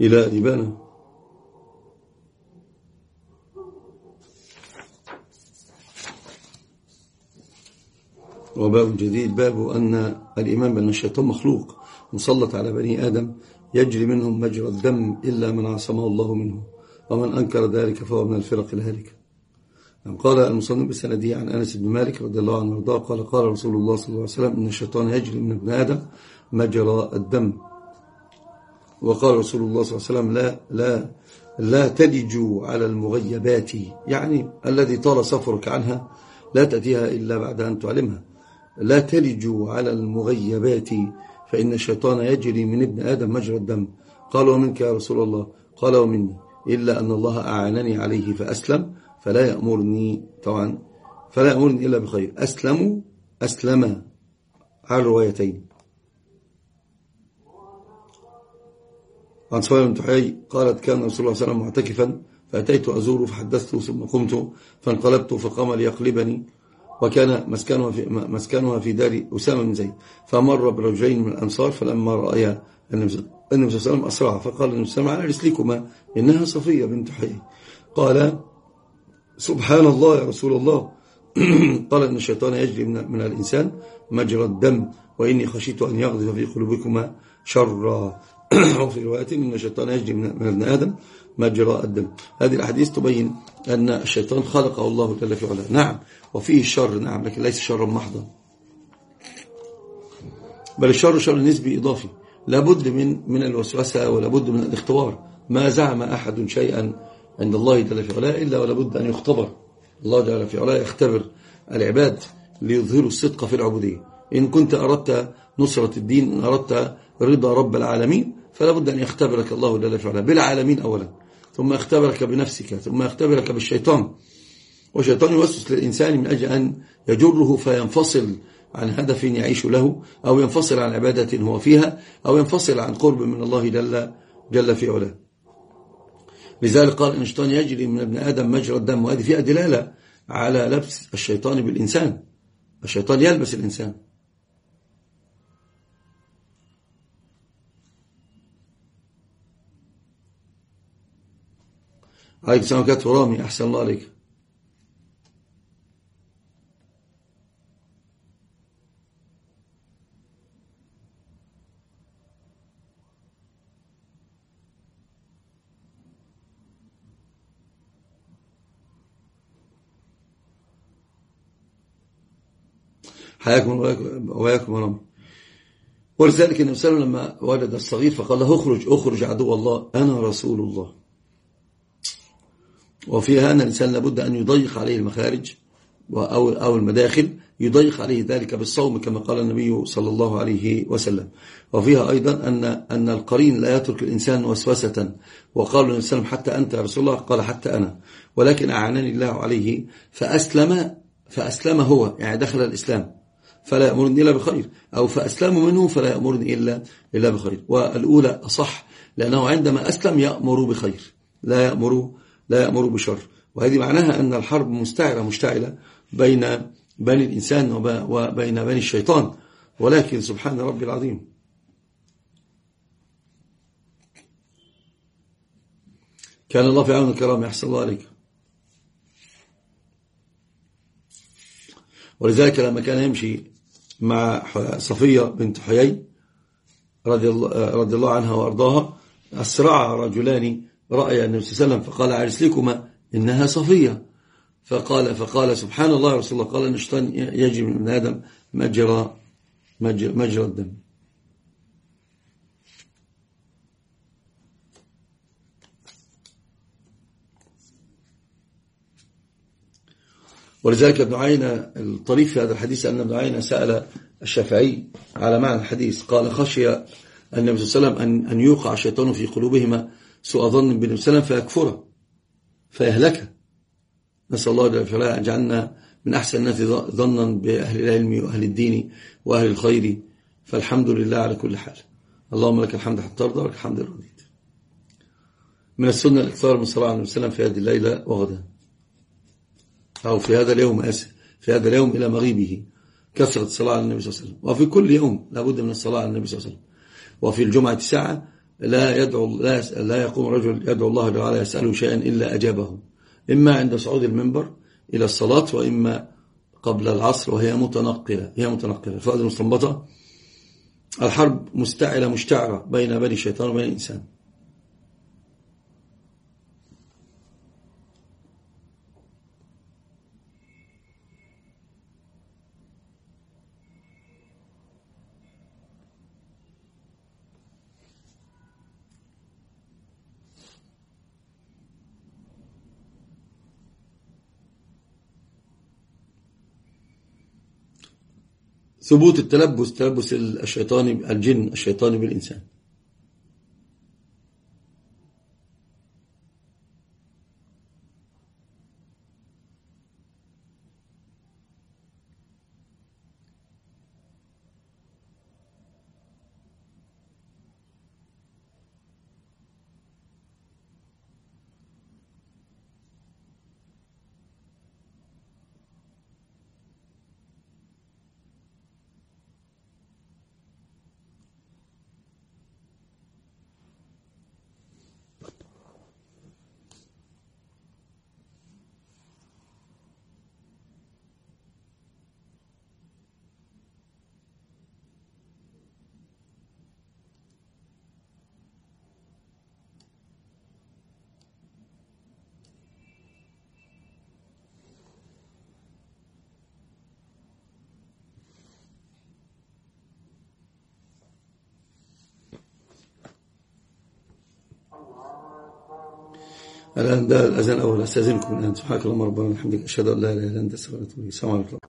إلى إبانة. وباب جديد، باب أن الإيمان بأن الشيطان مخلوق مسلط على بني آدم يجري منهم مجرى الدم إلا من عصمه الله منه، ومن أنكر ذلك فهو من الفرق الهالكة. قال المصنف بسنده عن أنس بن مالك رضي الله عنه وارضاه قال قال رسول الله صلى الله عليه وسلم إن الشيطان يجري من ابن آدم مجرى الدم. وقال رسول الله صلى الله عليه وسلم لا تلجوا على المغيبات، يعني الذي طال سفرك عنها لا تأتيها إلا بعد أن تعلمها. لا تلجوا على المغيبات فإن الشيطان يجري من ابن آدم مجرى الدم. قال ومنك يا رسول الله؟ قال ومني، إلا أن الله أعانني عليه فأسلم فلا يأمرني إلا بخير. أسلم على الروايتين. عن صهيب بنت حيي قالت كان رسول الله صلى الله عليه وسلم معتكفا فأتيت أزوره فحدثته ثم قمت فانقلبت فقام ليقلبني، وكان مسكنها في دار أسامة بن زيد، فمر برجلين من الأنصار فلما رأى النبي صلى الله عليه وسلم أسرع فقال النبي صلى الله عليه وسلم على رسلكما إنها صفية بنت حيي. قال سبحان الله يا رسول الله. قال إن الشيطان يجري من الإنسان مجرى الدم وإني خشيت أن يغضب في قلوبكما شرا. وفي رواية إن الشيطان يجري من ابن آدم مجرى الدم. هذه الأحاديث تبين أن الشيطان خلقه الله جل في علاه، نعم، وفيه الشر، نعم، لكن ليس شرا محضا، بل الشر شر نسبي إضافي. لابد من الوسوسة ولابد من الاختبار. ما زعم أحد شيئا عند الله جل في علاه إلا ولابد أن يختبر. الله جل في علاه يختبر العباد ليظهروا الصدق في العبودية. إن كنت أردت نصرة الدين، إن أردت رضا رب العالمين، فلا بد أن يختبرك الله جل في علاه بالعالمين أولا، ثم يختبرك بنفسك، ثم يختبرك بالشيطان. والشيطان يوسوس للإنسان من أجل أن يجره فينفصل عن هدف يعيش له، أو ينفصل عن عبادة هو فيها، أو ينفصل عن قرب من الله جل في علاه. لذلك قال إن الشيطان يجري من ابن آدم مجرى الدم، وهذه فيها دلالة على لبس الشيطان بالإنسان. الشيطان يلبس الإنسان. عليك سمكات ورامي، أحسن الله عليك. حياكم وياكم ورحمة. ولذلك النبي صلى الله عليه وسلم لما ولد الصغير فقال له اخرج عدو الله أنا رسول الله. وفيها أن الإنسان لابد أن يضيق عليه المخارج أو المداخل، يضيق عليه ذلك بالصوم كما قال النبي صلى الله عليه وسلم. وفيها أيضا أن القرين لا يترك الإنسان وسوسة. وقال النبي صلى الله عليه وسلم حتى أنت يا رسول الله؟ قال حتى أنا، ولكن أعانني الله عليه فأسلم هو، يعني دخل الإسلام، فلا يأمرني إلا بخير، أو فأسلم منه فلا يأمرني إلا بخير. والأولى أصح، لأنه عندما أسلم يأمر بخير، لا يأمر بشر. وهذه معناها أن الحرب مشتعلة بين بني الإنسان وبين بني الشيطان، ولكن سبحان ربي العظيم كان الله في عون الكرام. يحسن الله عليك. ولذلك لما كان يمشي مع صفية بنت حيي رضي الله عنها وأرضاها، أسرع رجلان رأي النبي صلى الله عليه وسلم فقال على رسلكما إنها صفية. فقال سبحان الله يا رسول الله. قال إن الشيطان يجري من ابن آدم مجرى الدم. ولذلك ابن عيينة الطريف في هذا الحديث أن ابن عيينة سأل الشافعي على معنى الحديث، قال خشي النبي صلى الله عليه وسلم أن يوقع الشيطان في قلوبهما سوء ظن بالنبي صلى الله عليه وسلم فيكفره فيهلكه. نسأل الله جل وعلا أن يجعلنا من أحسن الناس ظنا بأهل العلم وأهل الدين وأهل الخير. فالحمد لله على كل حال. اللهم لك الحمد حتى ترضى ولك الحمد رضيت. من السنة الإكثار من الصلاة على النبي صلى الله عليه وسلم في هذه الليلة وغدا، أو في هذا اليوم، في هذا اليوم إلى مغيبه، كثرة الصلاة على النبي صلى الله عليه وسلم. وفي كل يوم لابد من الصلاة على النبي صلى الله عليه وسلم. وفي الجمعة ساعة، لا يقوم رجل يدعو الله تعالى يسأله شيئا إلا أجابه، إما عند صعود المنبر إلى الصلاة، وإما قبل العصر، وهي متنقلة. الفائدة المستنبطة: الحرب مشتعرة بين بني الشيطان وبين الإنسان. ثبوت تلبس الجن الشيطاني بالإنسان. الآن ده الأذان أول. أستاذنكم الآن. سبحانك اللهم ربنا وبحمدك، أشهد أن لا إله إلا أنت، أستغفرك وأتوب إليك. السلام عليكم.